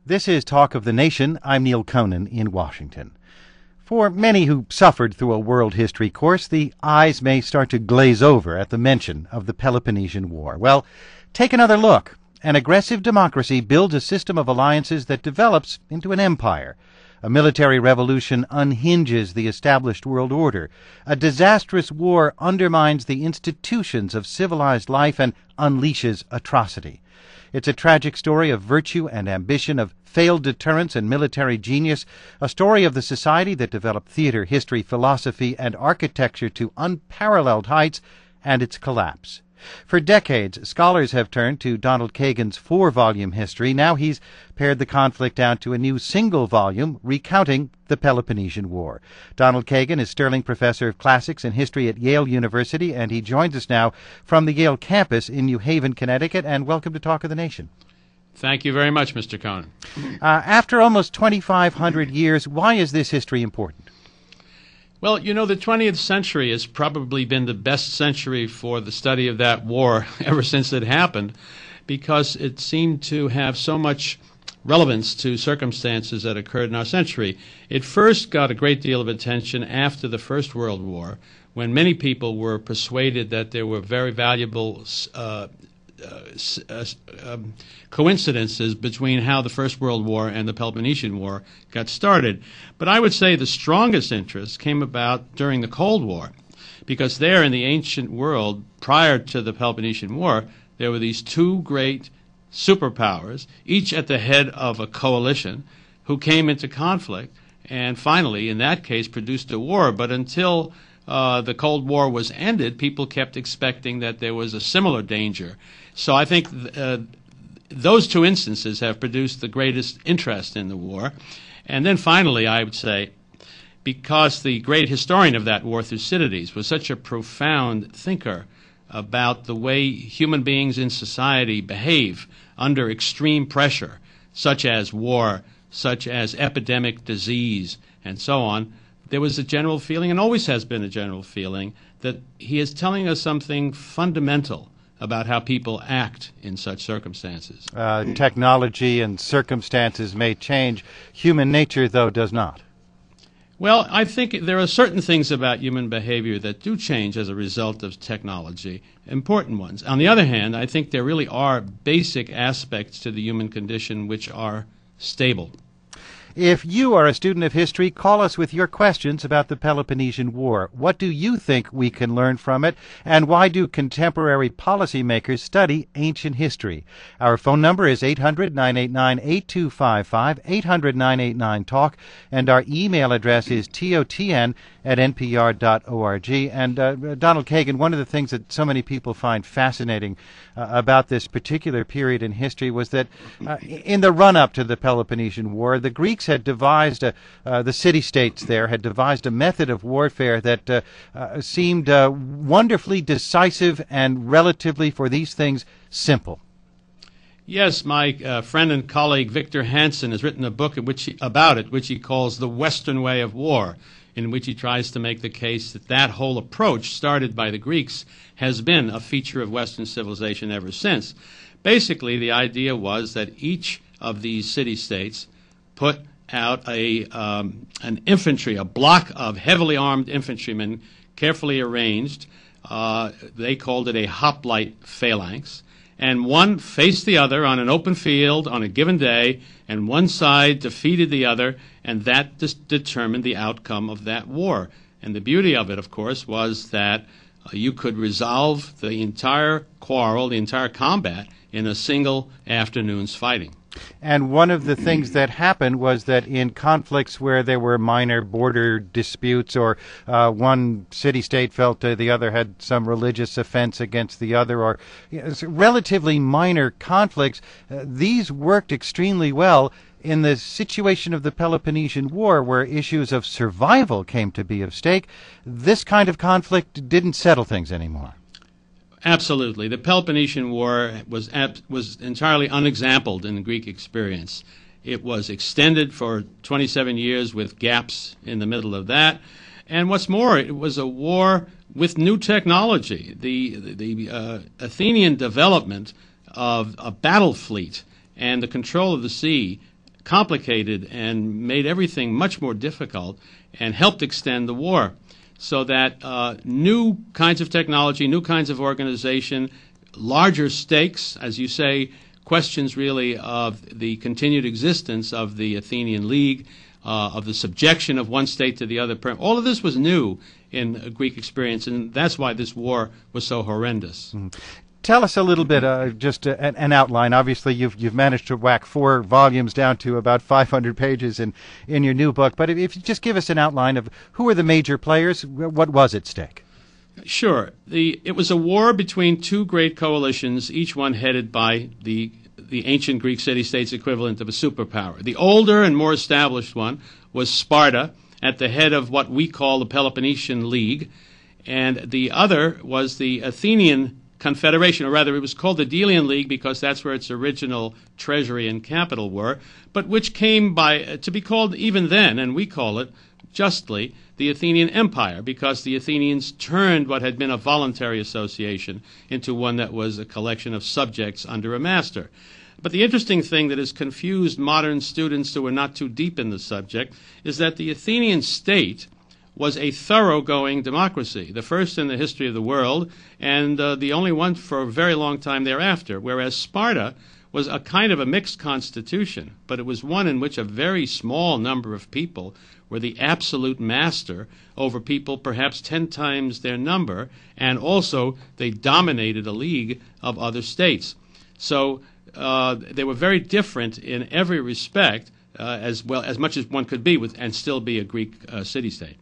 This is Talk of the Nation. I'm Neil Conan in Washington. For many who suffered through a world history course, the eyes may start to glaze over at the mention of the Peloponnesian War. Well, take another look. An aggressive democracy builds a system of alliances that develops into an empire. A military revolution unhinges the established world order. A disastrous war undermines the institutions of civilized life and unleashes atrocity. It's a tragic story of virtue and ambition, of failed deterrence and military genius, a story of the society that developed theater, history, philosophy, and architecture to unparalleled heights, and its collapse. For decades, scholars have turned to Donald Kagan's 4-volume history. Now he's pared the conflict down to a new single volume recounting the Peloponnesian War. Donald Kagan is Sterling Professor of Classics and History at Yale University, and he joins us now from the Yale campus in New Haven, Connecticut. And welcome to Talk of the Nation. Thank you very much, Mr. Cohen. After almost 2,500 years, why is this history important? Well, you know, the 20th century has probably been the best century for the study of that war ever since it happened, because it seemed to have so much relevance to circumstances that occurred in our century. It first got a great deal of attention after the First World War, when many people were persuaded that there were very valuable coincidences between how the First World War and the Peloponnesian War got started. But I would say the strongest interest came about during the Cold War, because there in the ancient world, prior to the Peloponnesian War, there were these two great superpowers, each at the head of a coalition, who came into conflict and finally, in that case, produced a war. But until the Cold War was ended, people kept expecting that there was a similar danger. So I think those two instances have produced the greatest interest in the war. And then finally, I would say, because the great historian of that war, Thucydides, was such a profound thinker about the way human beings in society behave under extreme pressure, such as war, such as epidemic disease, and so on, there was a general feeling, and always has been a general feeling, that he is telling us something fundamental about how people act in such circumstances. Technology and circumstances may change. Human nature, though, does not. Well, I think there are certain things about human behavior that do change as a result of technology, important ones. On the other hand, I think there really are basic aspects to the human condition which are stable. If you are a student of history, call us with your questions about the Peloponnesian War. What do you think we can learn from it? And why do contemporary policymakers study ancient history? Our phone number is 800-989-8255, 800-989-TALK, and our email address is totn@npr.org. And Donald Kagan, one of the things that so many people find fascinating about this particular period in history was that in the run-up to the Peloponnesian War, the Greeks had devised, the city-states there had devised a method of warfare that seemed wonderfully decisive and relatively, for these things, simple. Yes, my friend and colleague Victor Hansen has written a book about it, which he calls The Western Way of War, in which he tries to make the case that that whole approach started by the Greeks has been a feature of Western civilization ever since. Basically, the idea was that each of these city-states put out an infantry, a block of heavily armed infantrymen, carefully arranged. They called it a hoplite phalanx. And one faced the other on an open field on a given day, and one side defeated the other, and that determined the outcome of that war. And the beauty of it, of course, was that you could resolve the entire quarrel, the entire combat, in a single afternoon's fighting. And one of the things that happened was that in conflicts where there were minor border disputes, or one city-state felt the other had some religious offense against the other, or relatively minor conflicts, these worked extremely well. In the situation of the Peloponnesian War, where issues of survival came to be of stake, this kind of conflict didn't settle things anymore. Absolutely. The Peloponnesian War was entirely unexampled in the Greek experience. It was extended for 27 years with gaps in the middle of that. And what's more, it was a war with new technology. The Athenian development of a battle fleet and the control of the sea complicated and made everything much more difficult and helped extend the war. So that new kinds of technology, new kinds of organization, larger stakes, as you say, questions really of the continued existence of the Athenian League, of the subjection of one state to the other. All of this was new in Greek experience, and that's why this war was so horrendous. Mm-hmm. Tell us a little bit, just an outline. Obviously, you've managed to whack 4 volumes down to about 500 pages in your new book. But if you just give us an outline of who are the major players, what was at stake? Sure. It was a war between two great coalitions, each one headed by the ancient Greek city-states equivalent of a superpower. The older and more established one was Sparta, at the head of what we call the Peloponnesian League, and the other was the Athenian Confederation, or rather it was called the Delian League because that's where its original treasury and capital were, but which came to be called even then, and we call it justly, the Athenian Empire, because the Athenians turned what had been a voluntary association into one that was a collection of subjects under a master. But the interesting thing that has confused modern students who are not too deep in the subject is that the Athenian state was a thoroughgoing democracy, the first in the history of the world, and the only one for a very long time thereafter, whereas Sparta was a kind of a mixed constitution, but it was one in which a very small number of people were the absolute master over people perhaps 10 times their number, and also they dominated a league of other states. So they were very different in every respect, as much as one could be and still be a Greek city-state.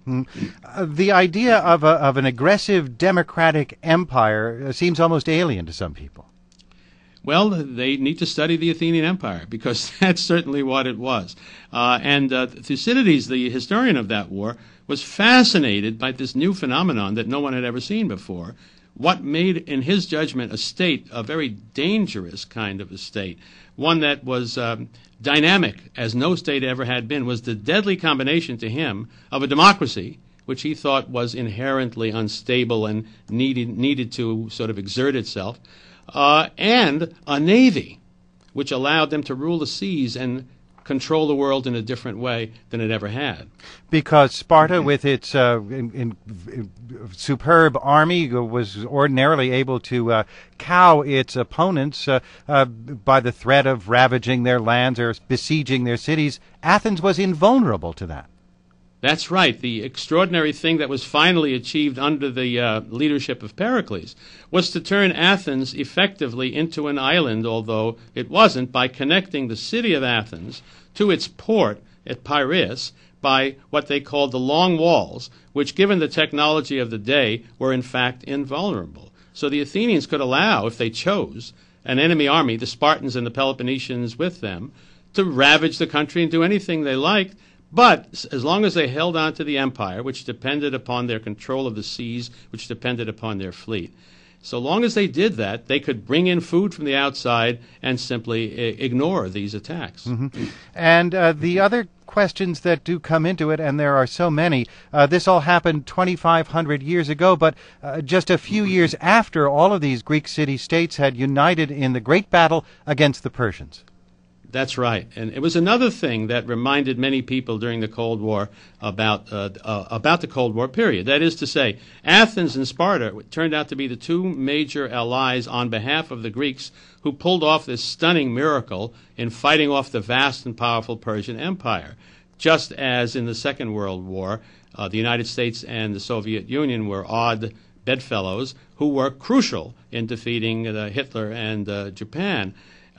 The idea of an aggressive democratic empire seems almost alien to some people. Well, they need to study the Athenian Empire because that's certainly what it was. And Thucydides, the historian of that war, was fascinated by this new phenomenon that no one had ever seen before. What made, in his judgment, a state a very dangerous kind of a state, one that was dynamic, as no state ever had been, was the deadly combination to him of a democracy, which he thought was inherently unstable and needed to sort of exert itself, and a navy, which allowed them to rule the seas and control the world in a different way than it ever had. Because Sparta, with its superb army, was ordinarily able to cow its opponents by the threat of ravaging their lands or besieging their cities. Athens was invulnerable to that. That's right. The extraordinary thing that was finally achieved under the leadership of Pericles was to turn Athens effectively into an island, although it wasn't, by connecting the city of Athens to its port at Piraeus by what they called the Long Walls, which, given the technology of the day, were in fact invulnerable. So the Athenians could allow, if they chose, an enemy army, the Spartans and the Peloponnesians with them, to ravage the country and do anything they liked. But as long as they held on to the empire, which depended upon their control of the seas, which depended upon their fleet, so long as they did that, they could bring in food from the outside and simply ignore these attacks. Mm-hmm. And the other questions that do come into it, and there are so many, this all happened 2,500 years ago, but just a few years after all of these Greek city-states had united in the great battle against the Persians. That's right. And it was another thing that reminded many people during the Cold War about the Cold War period. That is to say, Athens and Sparta turned out to be the two major allies on behalf of the Greeks who pulled off this stunning miracle in fighting off the vast and powerful Persian Empire. Just as in the Second World War, the United States and the Soviet Union were odd bedfellows who were crucial in defeating Hitler and Japan.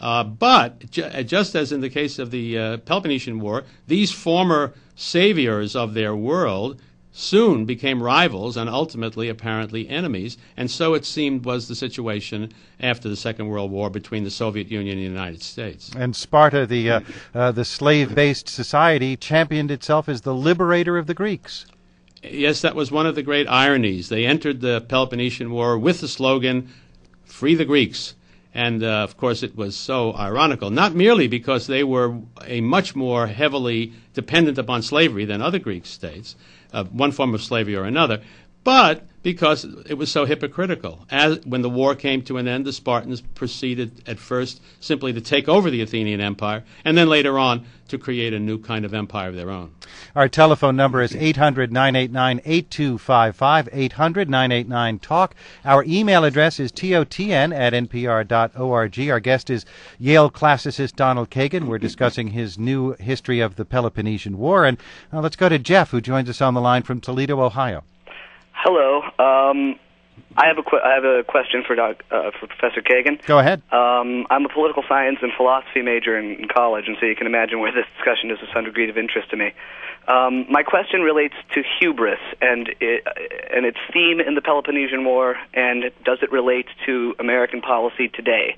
But just as in the case of the Peloponnesian War, these former saviors of their world soon became rivals and ultimately apparently enemies, and so it seemed was the situation after the Second World War between the Soviet Union and the United States. And Sparta, the slave-based society, championed itself as the liberator of the Greeks. Yes, that was one of the great ironies. They entered the Peloponnesian War with the slogan, "Free the Greeks." And, of course, it was so ironical, not merely because they were a much more heavily dependent upon slavery than other Greek states, one form of slavery or another, but because it was so hypocritical. When the war came to an end, the Spartans proceeded at first simply to take over the Athenian Empire, and then later on to create a new kind of empire of their own. Our telephone number is 800-989-8255, 800-989-TALK. Our email address is totn@npr.org. Our guest is Yale classicist Donald Kagan. We're discussing his new history of the Peloponnesian War. And let's go to Jeff, who joins us on the line from Toledo, Ohio. Hello. I have a question for Professor Kagan. Go ahead. I'm a political science and philosophy major in college, and so you can imagine where this discussion is of some degree of interest to me. My question relates to hubris and its theme in the Peloponnesian War, and does it relate to American policy today?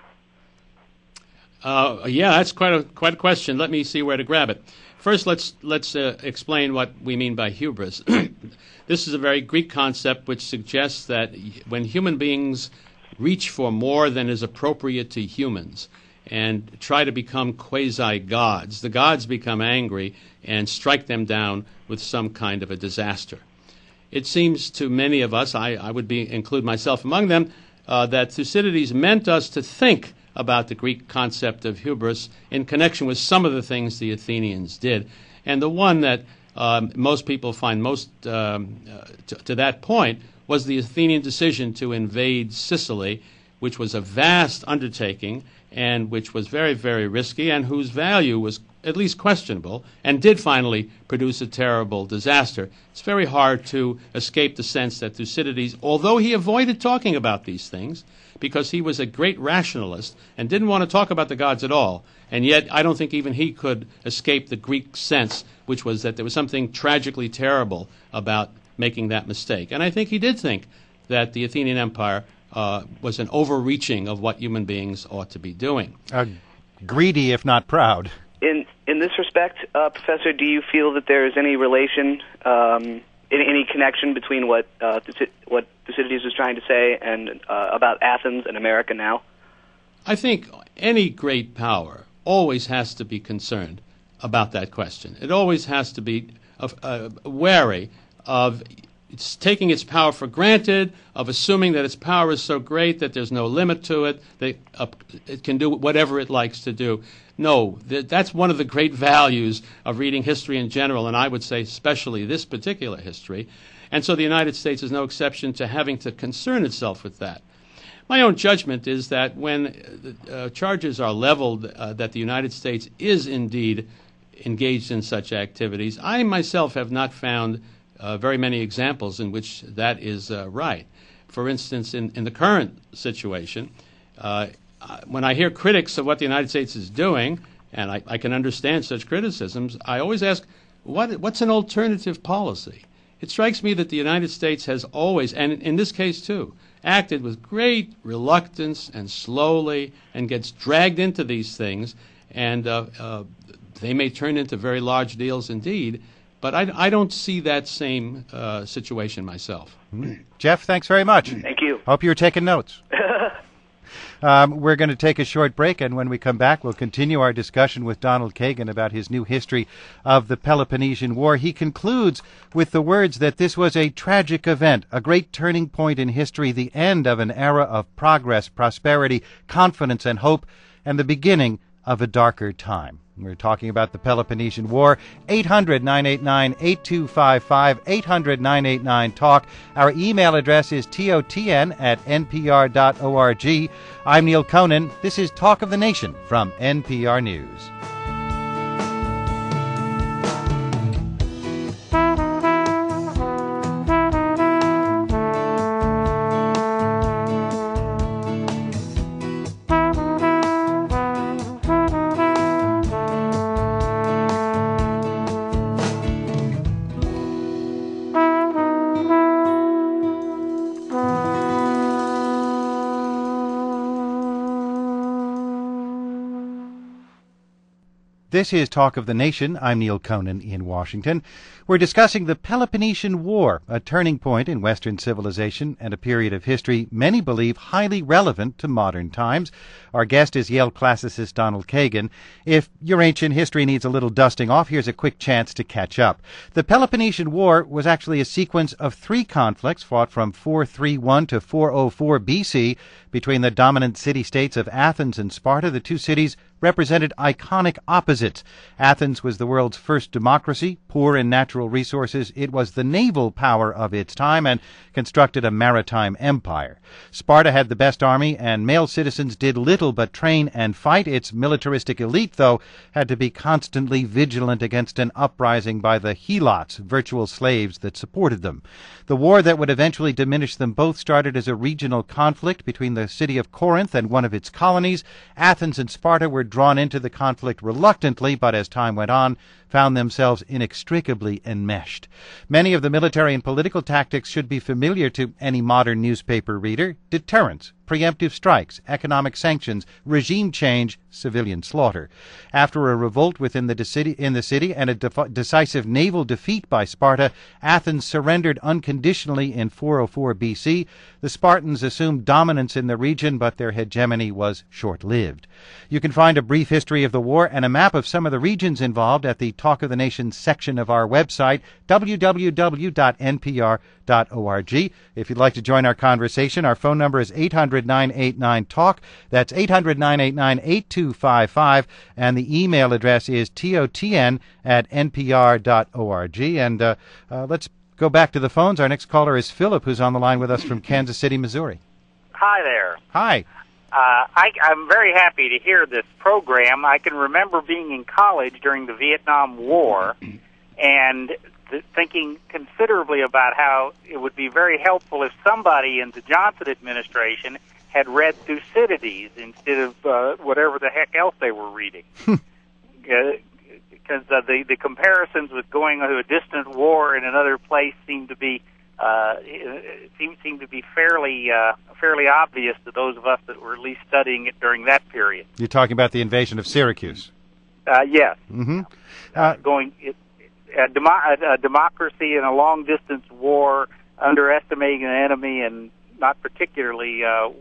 Yeah, that's quite a question. Let me see where to grab it. First, let's explain what we mean by hubris. This is a very Greek concept which suggests that when human beings reach for more than is appropriate to humans and try to become quasi-gods, the gods become angry and strike them down with some kind of a disaster. It seems to many of us, I would include myself among them, that Thucydides meant us to think about the Greek concept of hubris in connection with some of the things the Athenians did. And the one that most people find most to that point was the Athenian decision to invade Sicily, which was a vast undertaking and which was very, very risky and whose value was at least questionable and did finally produce a terrible disaster. It's very hard to escape the sense that Thucydides, although he avoided talking about these things because he was a great rationalist and didn't want to talk about the gods at all, and yet I don't think even he could escape the Greek sense, which was that there was something tragically terrible about making that mistake. And I think he did think that the Athenian Empire was an overreaching of what human beings ought to be doing. Greedy, if not proud. In this respect, Professor, do you feel that there is any relation, any connection between what Thucydides was trying to say and about Athens and America now? I think any great power always has to be concerned about that question. It always has to be wary of taking its power for granted, of assuming that its power is so great that there's no limit to it, that it can do whatever it likes to do. No, that's one of the great values of reading history in general, and I would say especially this particular history. And so the United States is no exception to having to concern itself with that. My own judgment is that when charges are leveled that the United States is indeed engaged in such activities, I myself have not found very many examples in which that is right. For instance, in the current situation, when I hear critics of what the United States is doing, and I can understand such criticisms, I always ask, what's an alternative policy? It strikes me that the United States has always, and in this case too, acted with great reluctance and slowly and gets dragged into these things, and they may turn into very large deals indeed, but I don't see that same situation myself. Jeff, thanks very much. Thank you. Hope you're taking notes. We're going to take a short break, and when we come back, we'll continue our discussion with Donald Kagan about his new history of the Peloponnesian War. He concludes with the words that this was a tragic event, a great turning point in history, the end of an era of progress, prosperity, confidence, and hope, and the beginning of a darker time. We're talking about the Peloponnesian War. 800-989-8255, 800-989-TALK. Our email address is totn@npr.org. I'm Neil Conan. This is Talk of the Nation from NPR News. This is Talk of the Nation. I'm Neil Conan in Washington. We're discussing the Peloponnesian War, a turning point in Western civilization and a period of history many believe highly relevant to modern times. Our guest is Yale classicist Donald Kagan. If your ancient history needs a little dusting off, here's a quick chance to catch up. The Peloponnesian War was actually a sequence of three conflicts fought from 431 to 404 BC between the dominant city-states of Athens and Sparta. The two cities represented iconic opposites. Athens was the world's first democracy, poor in natural resources. It was the naval power of its time and constructed a maritime empire. Sparta had the best army, and male citizens did little but train and fight. Its militaristic elite, though, had to be constantly vigilant against an uprising by the helots, virtual slaves that supported them. The war that would eventually diminish them both started as a regional conflict between the city of Corinth and one of its colonies. Athens and Sparta were drawn into the conflict reluctantly, but as time went on, found themselves inextricably enmeshed. Many of the military and political tactics should be familiar to any modern newspaper reader: deterrence, preemptive strikes, economic sanctions, regime change, civilian slaughter. After a revolt within the city and a decisive naval defeat by Sparta, Athens surrendered unconditionally in 404 BC. The Spartans assumed dominance in the region, but their hegemony was short-lived. You can find a brief history of the war and a map of some of the regions involved at the Talk of the Nation section of our website, www.npr.org. If you'd like to join our conversation, our phone number is 800-989-TALK. That's 800-989-8255. And the email address is totn@npr.org. And let's go back to the phones. Our next caller is Philip, who's on the line with us from Kansas City, Missouri. Hi there. Hi. I'm very happy to hear this program. I can remember being in college during the Vietnam War and thinking considerably about how it would be very helpful if somebody in the Johnson administration had read Thucydides instead of whatever the heck else they were reading. Because the comparisons with going to a distant war in another place seem to be fairly obvious to those of us that were at least studying it during that period. You're talking about the invasion of Syracuse. Yes. Mm-hmm. A democracy in a long-distance war, underestimating an enemy, and not particularly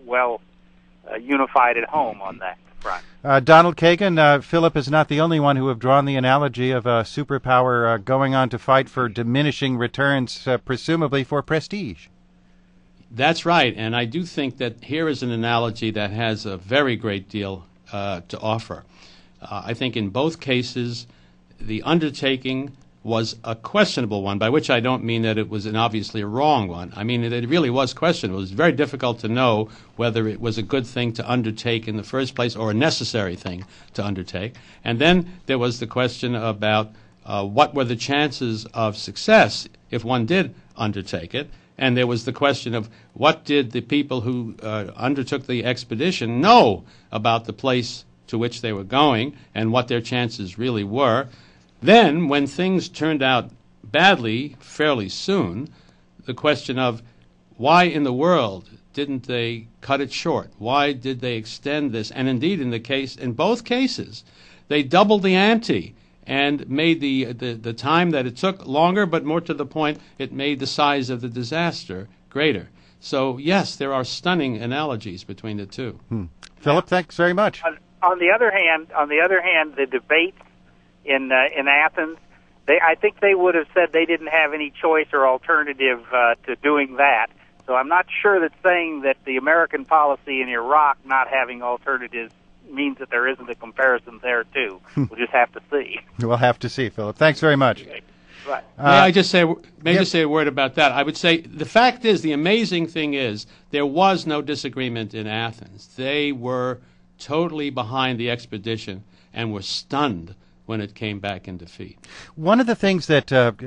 unified at home on that front. Donald Kagan, Philip is not the only one who have drawn the analogy of a superpower going on to fight for diminishing returns, presumably for prestige. That's right, and I do think that here is an analogy that has a very great deal to offer. I think in both cases, the undertaking was a questionable one, by which I don't mean that it was obviously a wrong one. I mean that it really was questionable. It was very difficult to know whether it was a good thing to undertake in the first place or a necessary thing to undertake. And then there was the question about what were the chances of success if one did undertake it. And there was the question of what did the people who undertook the expedition know about the place to which they were going and what their chances really were. Then, when things turned out badly fairly soon, the question of why in the world didn't they cut it short? Why did they extend this? And indeed, in both cases, they doubled the ante and made the time that it took longer, but more to the point, it made the size of the disaster greater. So, yes, there are stunning analogies between the two. Philip, thanks very much. On the other hand, the debates in Athens, I think they would have said they didn't have any choice or alternative to doing that. So I'm not sure that saying that the American policy in Iraq not having alternatives means that there isn't a comparison there, too. We'll just have to see. We'll have to see, Philip. Thanks very much. Right. May I just say a word about that? I would say the fact is, the amazing thing is, there was no disagreement in Athens. They were totally behind the expedition and were stunned when it came back in defeat. One of the things that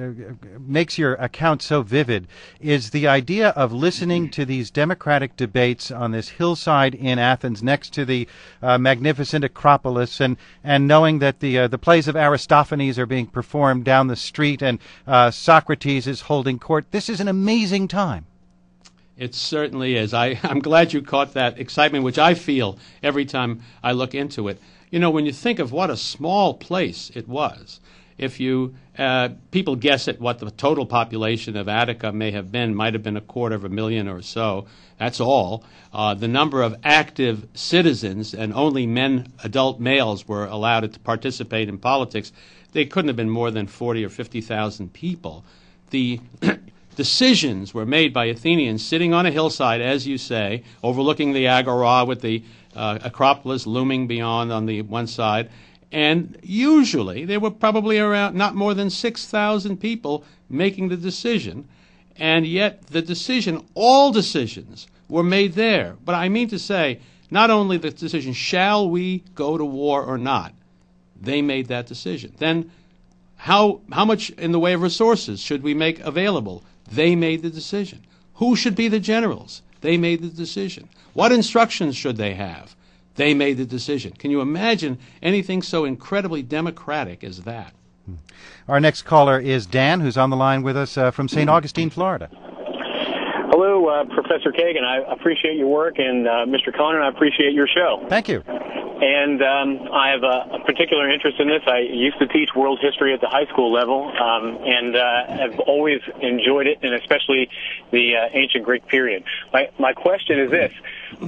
makes your account so vivid is the idea of listening to these democratic debates on this hillside in Athens next to the magnificent Acropolis, and knowing that the plays of Aristophanes are being performed down the street and Socrates is holding court. This is an amazing time. It certainly is. I'm glad you caught that excitement, which I feel every time I look into it. You know, when you think of what a small place it was, if you people guess at what the total population of Attica might have been 250,000 or so. That's all. The number of active citizens, and only adult males were allowed to participate in politics. They couldn't have been more than 40 or 50,000 people. The decisions were made by Athenians sitting on a hillside, as you say, overlooking the Agora with the Acropolis looming beyond on the one side. And usually there were probably around not more than 6,000 people making the decision. And yet all decisions were made there. But I mean to say, not only the decision, shall we go to war or not? They made that decision. Then how much in the way of resources should we make available? They made the decision. Who should be the generals? They made the decision. What instructions should they have? They made the decision. Can you imagine anything so incredibly democratic as that? Our next caller is Dan, who's on the line with us from St. Augustine, Florida. Hello, Professor Kagan. I appreciate your work, and Mr. Conan, I appreciate your show. Thank you. And I have a particular interest in this. I used to teach world history at the high school level, and have always enjoyed it, and especially the ancient Greek period. My question is this.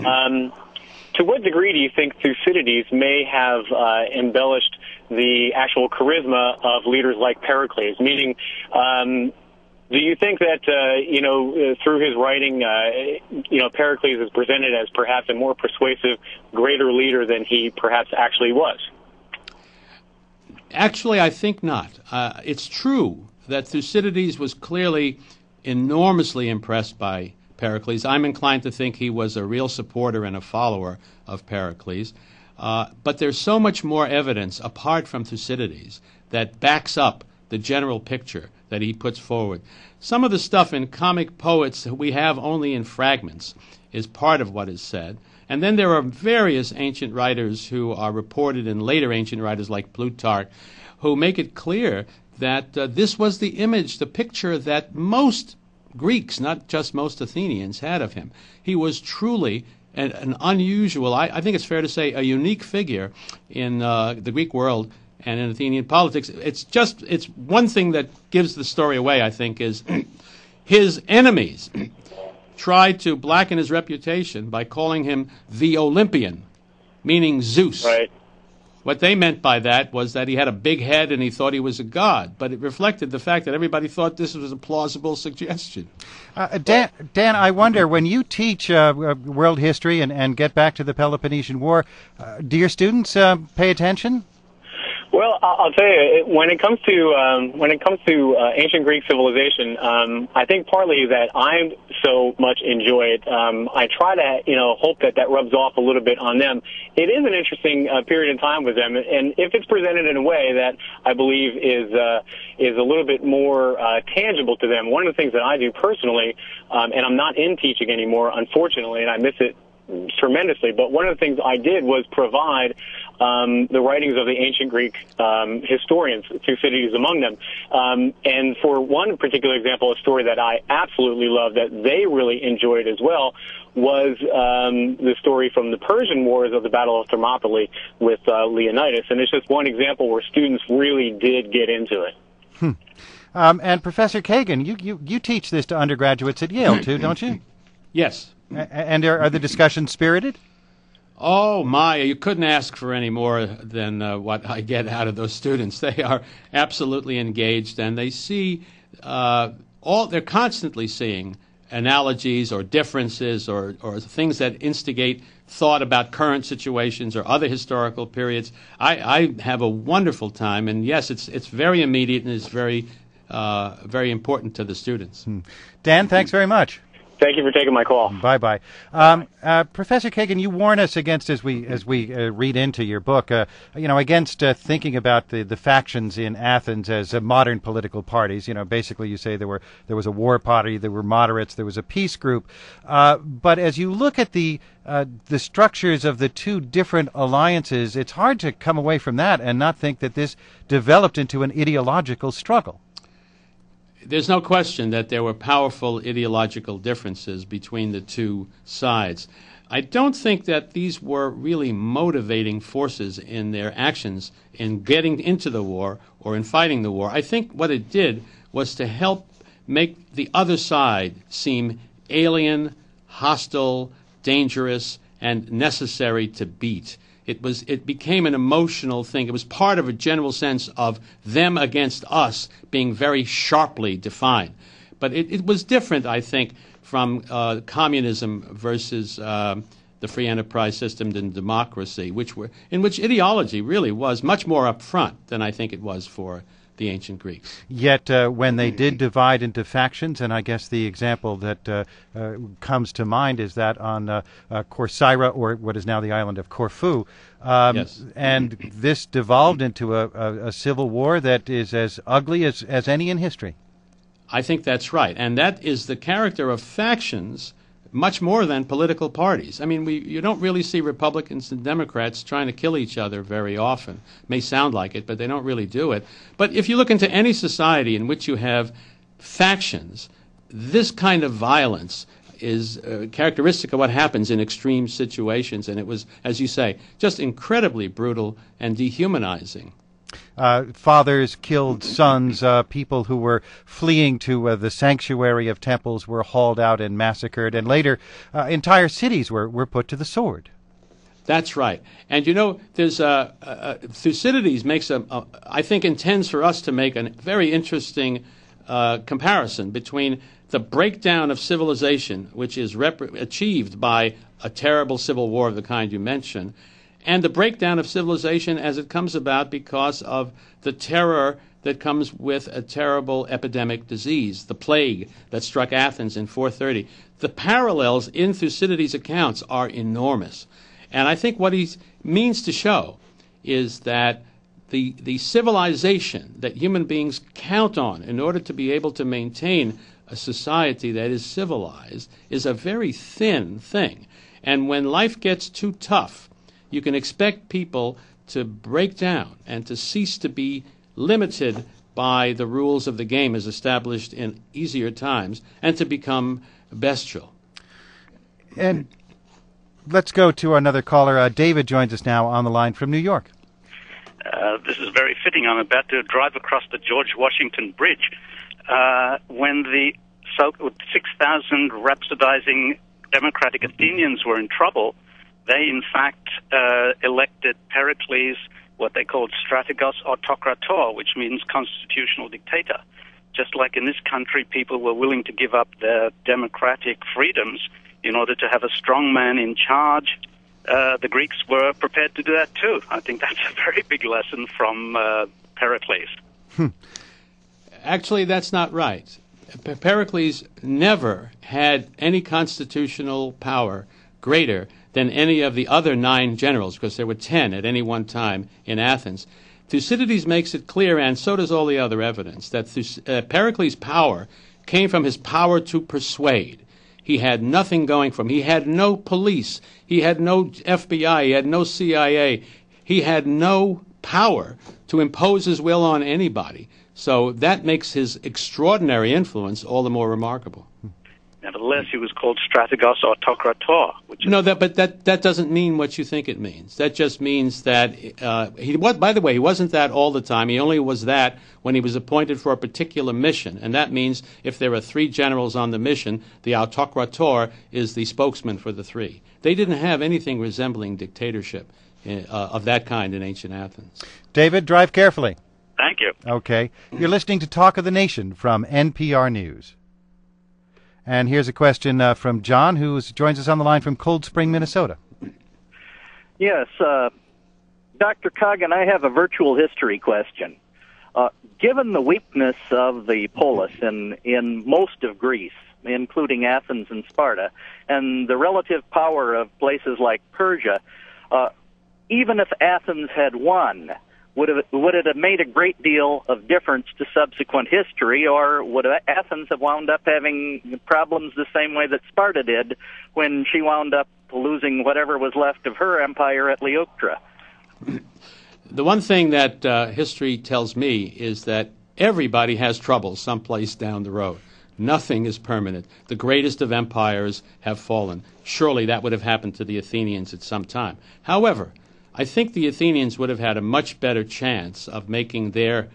To what degree do you think Thucydides may have embellished the actual charisma of leaders like Pericles? Meaning, do you think that, through his writing, Pericles is presented as perhaps a more persuasive, greater leader than he perhaps actually was? Actually, I think not. It's true that Thucydides was clearly enormously impressed by Pericles. I'm inclined to think he was a real supporter and a follower of Pericles. But there's so much more evidence apart from Thucydides that backs up the general picture that he puts forward. Some of the stuff in comic poets that we have only in fragments is part of what is said. And then there are various ancient writers who are reported in later ancient writers like Plutarch who make it clear that this was the image, the picture that most Greeks, not just most Athenians, had of him. He was truly an unusual, I think it's fair to say, a unique figure in the Greek world and in Athenian politics. It's one thing that gives the story away, I think, is his enemies tried to blacken his reputation by calling him the Olympian, meaning Zeus. Right. What they meant by that was that he had a big head and he thought he was a god, but it reflected the fact that everybody thought this was a plausible suggestion. Dan, I wonder, when you teach world history and get back to the Peloponnesian War, do your students pay attention? Well, I'll tell you, when it comes to ancient Greek civilization, I think partly that I so much enjoy it. I try to, hope that rubs off a little bit on them. It is an interesting period of time with them, and if it's presented in a way that I believe is a little bit more tangible to them. One of the things that I do personally, and I'm not in teaching anymore, unfortunately, and I miss it tremendously, but one of the things I did was provide the writings of the ancient Greek historians, Thucydides among them. And for one particular example, a story that I absolutely love that they really enjoyed as well was the story from the Persian Wars of the Battle of Thermopylae with Leonidas. And it's just one example where students really did get into it. And Professor Kagan, you teach this to undergraduates at Yale, too, don't you? Yes. And are the discussions spirited? Oh, my, you couldn't ask for any more than what I get out of those students. They are absolutely engaged, and they see they're constantly seeing analogies or differences or things that instigate thought about current situations or other historical periods. I have a wonderful time, and yes, it's very immediate and it's very important to the students. Dan, thanks very much. Thank you for taking my call. Bye-bye. Professor Kagan, you warn us against, as we read into your book, against thinking about the factions in Athens as modern political parties. Basically you say there was a war party, there were moderates, there was a peace group. But as you look at the structures of the two different alliances, it's hard to come away from that and not think that this developed into an ideological struggle. there's no question that there were powerful ideological differences between the two sides. I don't think that these were really motivating forces in their actions in getting into the war or in fighting the war. I think what it did was to help make the other side seem alien, hostile, dangerous, and necessary to beat. It became an emotional thing. It was part of a general sense of them against us being very sharply defined. But it was different, I think, from communism versus the free enterprise system and democracy, in which ideology really was much more up front than I think it was for the ancient Greeks. Yet when they did divide into factions, and I guess the example that comes to mind is that on Corcyra, or what is now the island of Corfu, Yes. And this devolved into a civil war that is as ugly as any in history. I think that's right. And that is the character of factions much more than political parties. I mean, you don't really see Republicans and Democrats trying to kill each other very often. It may sound like it, but they don't really do it. But if you look into any society in which you have factions, this kind of violence is characteristic of what happens in extreme situations. And it was, as you say, just incredibly brutal and dehumanizing. Fathers killed sons. People who were fleeing to the sanctuary of temples were hauled out and massacred. And later, entire cities were put to the sword. That's right. And you know, there's Thucydides makes I think intends for us to make a very interesting comparison between the breakdown of civilization, which is achieved by a terrible civil war of the kind you mentioned, and the breakdown of civilization as it comes about because of the terror that comes with a terrible epidemic disease, the plague that struck Athens in 430. The parallels in Thucydides' accounts are enormous. And I think what he means to show is that the civilization that human beings count on in order to be able to maintain a society that is civilized is a very thin thing. And when life gets too tough, you can expect people to break down and to cease to be limited by the rules of the game as established in easier times and to become bestial. And let's go to another caller. David joins us now on the line from New York. This is very fitting. I'm about to drive across the George Washington Bridge when the 6,000 rhapsodizing Democratic Athenians were in trouble. They, in fact, elected Pericles, what they called strategos autokrator, which means constitutional dictator. Just like in this country, people were willing to give up their democratic freedoms in order to have a strong man in charge. The Greeks were prepared to do that too. I think that's a very big lesson from Pericles. Actually, that's not right. Pericles never had any constitutional power greater than any of the other 9 generals, because there were 10 at any one time in Athens. Thucydides makes it clear, and so does all the other evidence, that Pericles' power came from his power to persuade. He had nothing going for him. He had no police. He had no FBI. He had no CIA. He had no power to impose his will on anybody. So that makes his extraordinary influence all the more remarkable. Nevertheless, he was called strategos autokrator. But that doesn't mean what you think it means. That just means that by the way, he wasn't that all the time. He only was that when he was appointed for a particular mission. And that means if there are 3 generals on the mission, the autokrator is the spokesman for the 3. They didn't have anything resembling dictatorship of that kind in ancient Athens. David, drive carefully. Thank you. Okay. You're listening to Talk of the Nation from NPR News. And here's a question from John, who joins us on the line from Cold Spring, Minnesota. Yes, Dr. Coggin, I have a virtual history question. Given the weakness of the polis in most of Greece, including Athens and Sparta, and the relative power of places like Persia, even if Athens had won, would it have made a great deal of difference to subsequent history, or would Athens have wound up having problems the same way that Sparta did when she wound up losing whatever was left of her empire at Leuctra? The one thing that history tells me is that Everybody has trouble someplace down the road. Nothing is permanent. The greatest of empires have fallen. Surely that would have happened to the Athenians at some time. However, I think the Athenians would have had a much better chance of making their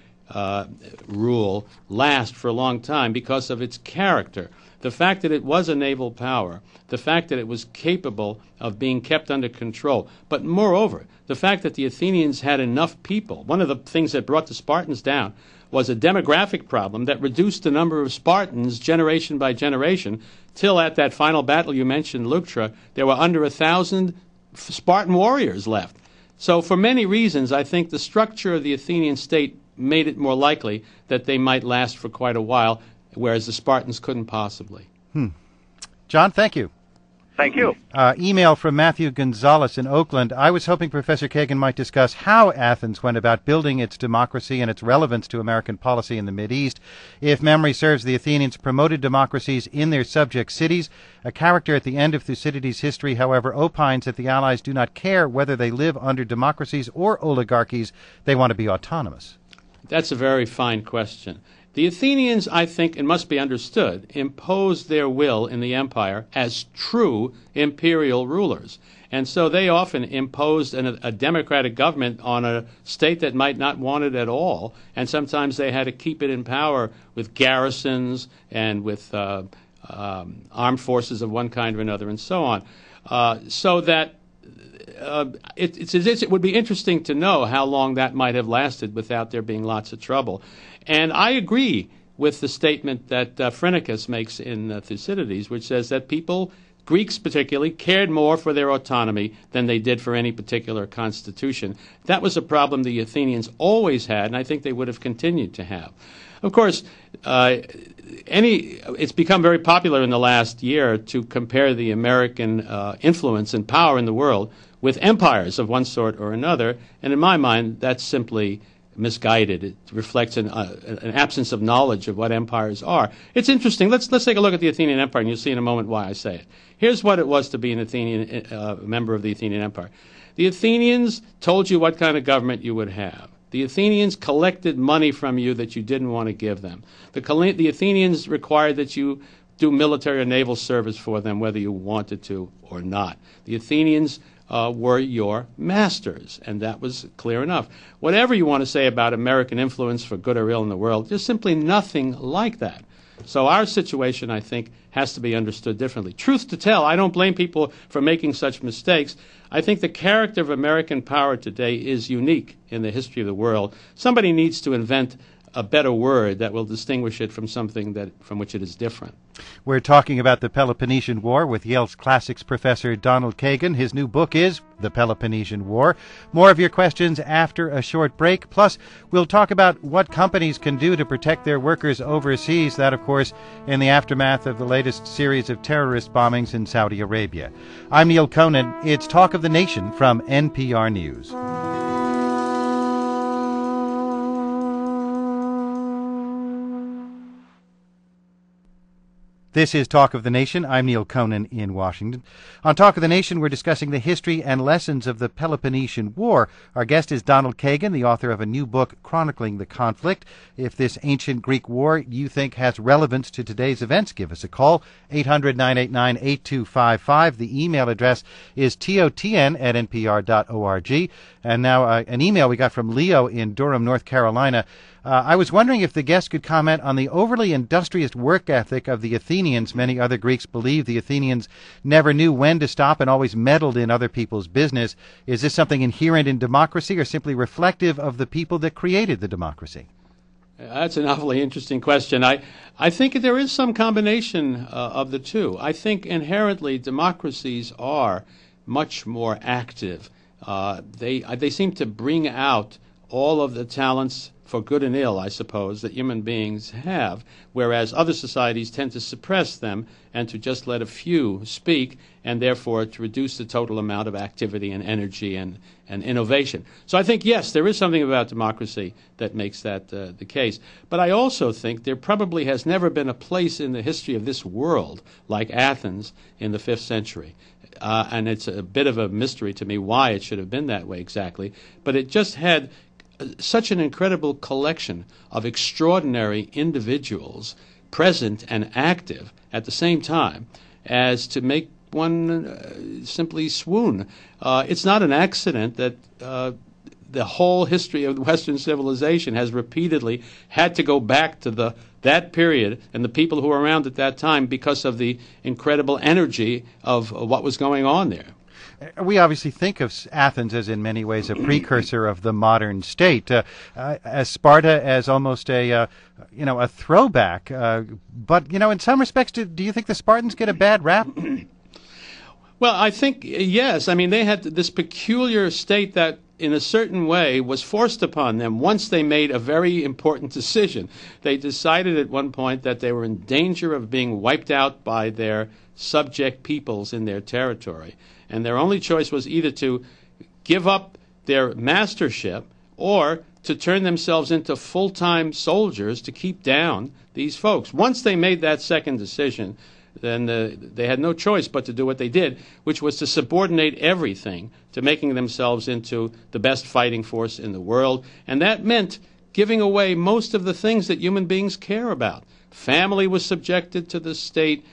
rule last for a long time because of its character. The fact that it was a naval power, the fact that it was capable of being kept under control, but moreover, the fact that the Athenians had enough people. One of the things that brought the Spartans down was a demographic problem that reduced the number of Spartans generation by generation, till at that final battle you mentioned, Leuctra, there were under 1,000 Spartan warriors left. So for many reasons, I think the structure of the Athenian state made it more likely that they might last for quite a while, whereas the Spartans couldn't possibly. John, thank you. Thank you. Email from Matthew Gonzalez in Oakland. I was hoping Professor Kagan might discuss how Athens went about building its democracy and its relevance to American policy in the Mideast. If memory serves, the Athenians promoted democracies in their subject cities. A character at the end of Thucydides' history, however, opines that the Allies do not care whether they live under democracies or oligarchies. They want to be autonomous. That's a very fine question. The Athenians, I think, it must be understood, imposed their will in the empire as true imperial rulers. And so they often imposed a democratic government on a state that might not want it at all. And sometimes they had to keep it in power with garrisons and with armed forces of one kind or another and so on. So that it would be interesting to know how long that might have lasted without there being lots of trouble. And I agree with the statement that Phrynichus makes in Thucydides, which says that people, Greeks particularly, cared more for their autonomy than they did for any particular constitution. That was a problem the Athenians always had, and I think they would have continued to have. Of course, it's become very popular in the last year to compare the American influence and power in the world with empires of one sort or another, and in my mind, that's simply misguided. It reflects an absence of knowledge of what empires are. It's interesting. Let's take a look at the Athenian Empire, and you'll see in a moment why I say it. Here's what it was to be an Athenian member of the Athenian Empire. The Athenians told you what kind of government you would have. The Athenians collected money from you that you didn't want to give them. The Athenians required that you do military or naval service for them, whether you wanted to or not. The Athenians were your masters, and that was clear enough. Whatever you want to say about American influence for good or ill in the world, there's simply nothing like that. So our situation, I think, has to be understood differently. Truth to tell, I don't blame people for making such mistakes. I think the character of American power today is unique in the history of the world. Somebody needs to invent a better word that will distinguish it from something from which it is different. We're talking about the Peloponnesian War with Yale's classics professor Donald Kagan. His new book is The Peloponnesian War. More of your questions after a short break. Plus, we'll talk about what companies can do to protect their workers overseas. That, of course, in the aftermath of the latest series of terrorist bombings in Saudi Arabia. I'm Neil Conan. It's Talk of the Nation from NPR News. This is Talk of the Nation. I'm Neil Conan in Washington. On Talk of the Nation, we're discussing the history and lessons of the Peloponnesian War. Our guest is Donald Kagan, the author of a new book chronicling the conflict. If this ancient Greek war you think has relevance to today's events, give us a call, 800-989-8255. The email address is totn@npr.org. And now an email we got from Leo in Durham, North Carolina. I was wondering if the guest could comment on the overly industrious work ethic of the Athenians. Many other Greeks believe the Athenians never knew when to stop and always meddled in other people's business. Is this something inherent in democracy or simply reflective of the people that created the democracy? That's an awfully interesting question. I think there is some combination of the two. I think inherently democracies are much more active. They seem to bring out all of the talents, for good and ill, I suppose, that human beings have, whereas other societies tend to suppress them and to just let a few speak, and therefore to reduce the total amount of activity and energy and innovation. So I think, yes, there is something about democracy that makes that the case. But I also think there probably has never been a place in the history of this world like Athens in the 5th century. And it's a bit of a mystery to me why it should have been that way exactly. But it just had such an incredible collection of extraordinary individuals present and active at the same time as to make one simply swoon. It's not an accident that the whole history of Western civilization has repeatedly had to go back to that period and the people who were around at that time because of the incredible energy of what was going on there. We obviously think of Athens as in many ways a precursor of the modern state, as Sparta as almost a throwback. But in some respects, do you think the Spartans get a bad rap? Well, I think yes. I mean, they had this peculiar state that, in a certain way, was forced upon them once they made a very important decision. They decided at one point that they were in danger of being wiped out by their subject peoples in their territory. And their only choice was either to give up their mastership or to turn themselves into full-time soldiers to keep down these folks. Once they made that second decision, then they had no choice but to do what they did, which was to subordinate everything to making themselves into the best fighting force in the world. And that meant giving away most of the things that human beings care about. Family was subjected to the state.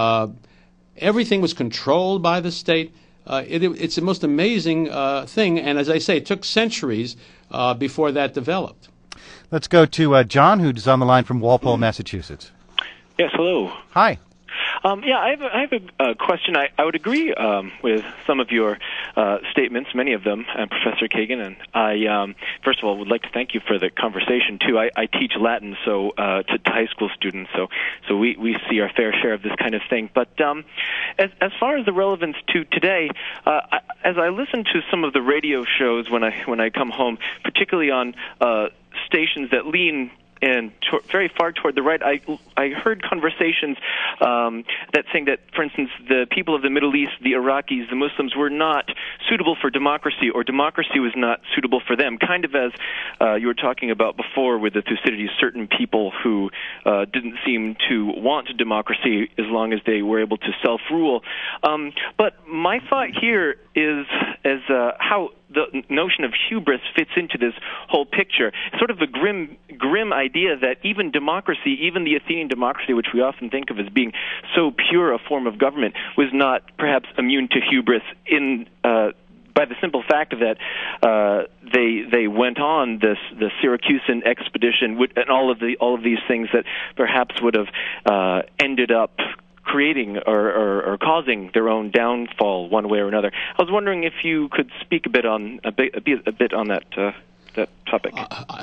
Everything was controlled by the state. It's the most amazing thing, and as I say, it took centuries before that developed. Let's go to John, who's on the line from Walpole, Massachusetts. Yes, hello. Hi. I have a question. I would agree with some of your statements, many of them, Professor Kagan, and I, first of all, would like to thank you for the conversation, too. I teach Latin to high school students, so we see our fair share of this kind of thing. But as far as the relevance to today, as I listen to some of the radio shows when I come home, particularly on stations that lean and very far toward the right, I heard conversations that saying that, for instance, the people of the Middle East, the Iraqis, the Muslims, were not suitable for democracy, or democracy was not suitable for them, kind of as you were talking about before with the Thucydides, certain people who didn't seem to want democracy as long as they were able to self-rule. But my thought here is how the notion of hubris fits into this whole picture. Sort of a grim idea that even democracy, even the Athenian democracy, which we often think of as being so pure a form of government, was not perhaps immune to hubris by the simple fact that they went on the Syracusan expedition and all of these things that perhaps would have ended up creating or causing their own downfall one way or another. I was wondering if you could speak a bit on that topic.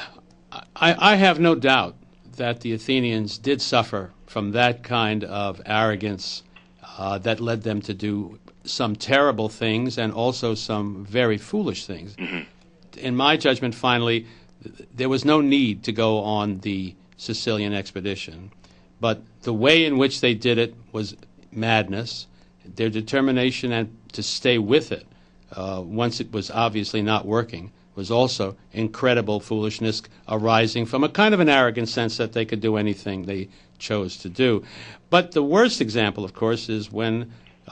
I have no doubt that the Athenians did suffer from that kind of arrogance that led them to do some terrible things and also some very foolish things. Mm-hmm. In my judgment, finally, there was no need to go on the Sicilian expedition. But the way in which they did it was madness. Their determination and to stay with it, once it was obviously not working, was also incredible foolishness arising from a kind of an arrogant sense that they could do anything they chose to do. But the worst example, of course, is when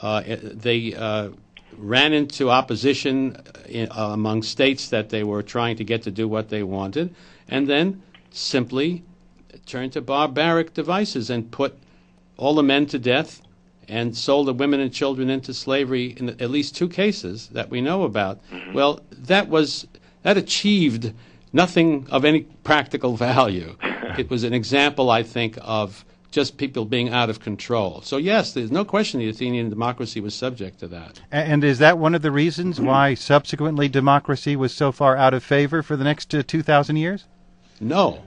they ran into opposition among states that they were trying to get to do what they wanted, and then simply turned to barbaric devices and put all the men to death and sold the women and children into slavery in at least 2 cases that we know about. Mm-hmm. Well, that achieved nothing of any practical value. It was an example, I think, of just people being out of control. So yes, there's no question the Athenian democracy was subject to that. And is that one of the reasons why subsequently democracy was so far out of favor for the next 2,000 years? No.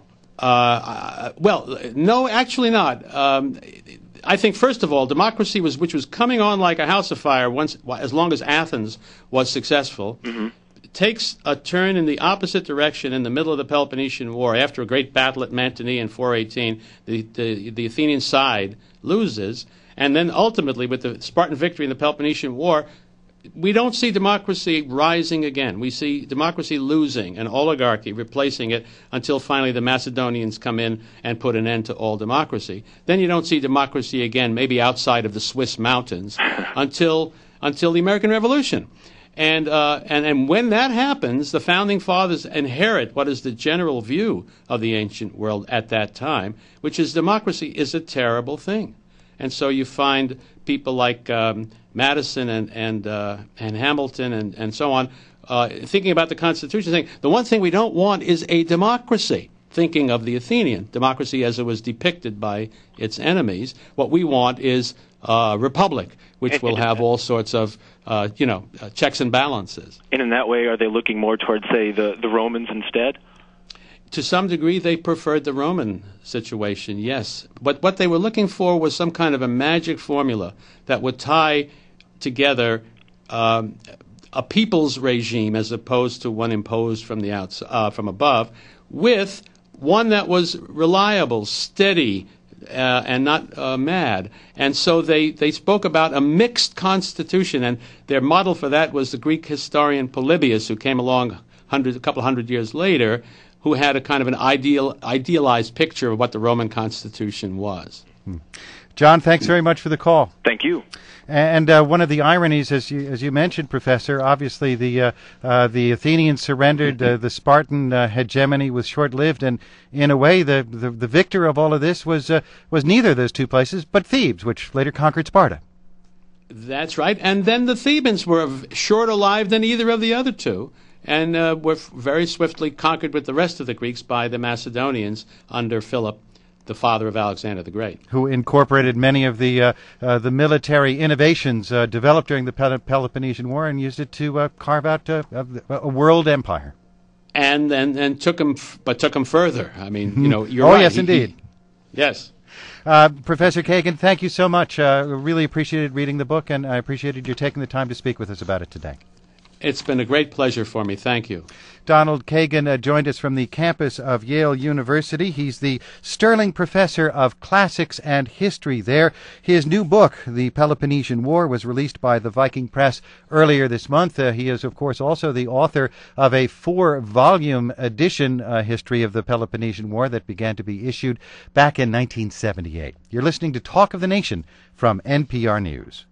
No, actually not. I think, first of all, democracy which was coming on like a house of fire as long as Athens was successful, mm-hmm. takes a turn in the opposite direction in the middle of the Peloponnesian War. After a great battle at Mantinea in 418, the Athenian side loses, and then ultimately with the Spartan victory in the Peloponnesian War, we don't see democracy rising again. We see democracy losing, an oligarchy replacing it, until finally the Macedonians come in and put an end to all democracy. Then you don't see democracy again, maybe outside of the Swiss mountains, until the American Revolution. And when that happens, the Founding Fathers inherit what is the general view of the ancient world at that time, which is democracy is a terrible thing. And so you find people like Madison and Hamilton and so on thinking about the Constitution, saying the one thing we don't want is a democracy, thinking of the Athenian democracy as it was depicted by its enemies. What we want is a republic, which will have all sorts of checks and balances. And in that way, are they looking more towards, say, the Romans instead? To some degree, they preferred the Roman situation, yes. But what they were looking for was some kind of a magic formula that would tie together a people's regime as opposed to one imposed from the from above, with one that was reliable, steady, and not mad. And so they spoke about a mixed constitution, and their model for that was the Greek historian Polybius, who came along a couple hundred years later, who had a kind of an idealized picture of what the Roman Constitution was. John, thanks very much for the call. Thank you. And one of the ironies, as you mentioned, Professor, obviously the Athenians surrendered. The Spartan hegemony was short-lived, and in a way, the victor of all of this was neither of those two places, but Thebes, which later conquered Sparta. That's right. And then the Thebans were shorter lived than either of the other two, and were very swiftly conquered with the rest of the Greeks by the Macedonians under Philip, the father of Alexander the Great, who incorporated many of the military innovations developed during the Peloponnesian War and used it to carve out a world empire. And took him further. I mean, you're right. Oh, yes, indeed. Yes. Professor Kagan, thank you so much. Really appreciated reading the book, and I appreciated you taking the time to speak with us about it today. It's been a great pleasure for me. Thank you. Donald Kagan joined us from the campus of Yale University. He's the Sterling Professor of Classics and History there. His new book, The Peloponnesian War, was released by the Viking Press earlier this month. He is, of course, also the author of a 4-volume edition history of the Peloponnesian War that began to be issued back in 1978. You're listening to Talk of the Nation from NPR News.